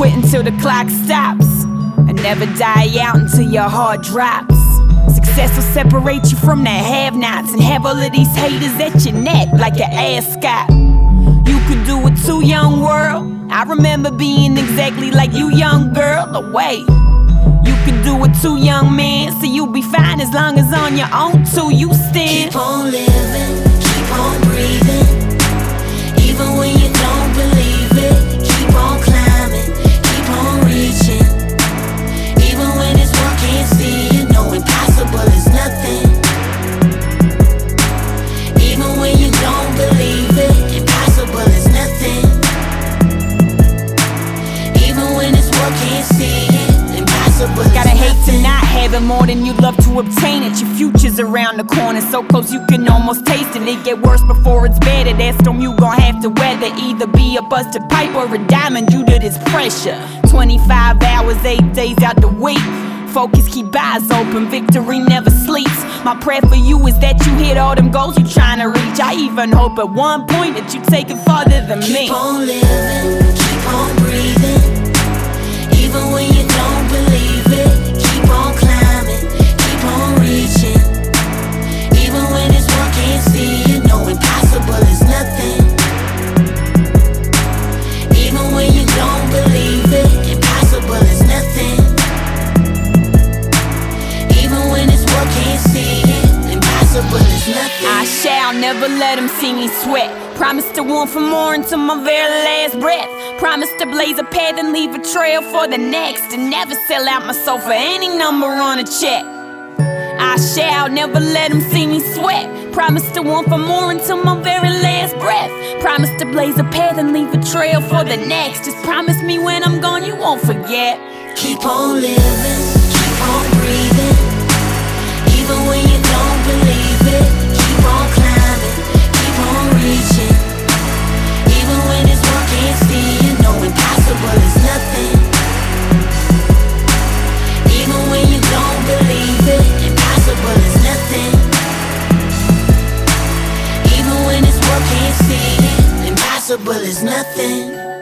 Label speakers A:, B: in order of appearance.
A: quit until the clock stops, and never die out until your heart drops. Success will separate you from the have-nots, and have all of these haters at your neck like an ascot. You could do it too, young world. I remember being exactly like you, young girl. No way. You could do it too, young man. So you'll be fine as long as on your own too you stand.
B: Keep on living, keep on breathing, even when you don't believe it. Keep on climbing, keep on reaching, even when this world can't see it. No, impossible is nothing. Even when you don't believe it, impossible is nothing. Even when this world can't see it, impossible is
A: Gotta hate
B: nothing.
A: to not have it more than you'd love to obtain it. Your future's around the corner, so close you can almost taste it. It get worse before it's better. That storm you gon' have to weather. Either be a busted pipe or a diamond due to this pressure. 25 hours, 8 days out the week. Focus, keep eyes open, victory never sleeps. My prayer for you is that you hit all them goals you tryna reach. I even hope at one point that you take it farther than me.
B: Keep on living, keep on breathing, even when you don't believe it. Keep on climbing, keep on reaching, even when this world can't see it. No, impossible is nothing. Even when you don't believe it, impossible is nothing. Even when this world can't see it, impossible is nothing.
A: I shall never let them see me sweat. Promise to want for more until my very last breath. Promise to blaze a path and leave a trail for the next, and never sell out my soul for any number on a check. I shall never let them see me sweat. Promise to want for more until my very last breath. Promise to blaze a path and leave a trail for the next. Just promise me when I'm gone you won't forget.
B: Keep on living, keep on breathing, even when you don't believe it. Keep on climbing, keep on reaching, even when this world can't see it. No, impossible is nothing. Even when you don't believe it, impossible is nothing. Even when this world can't see it, impossible is nothing.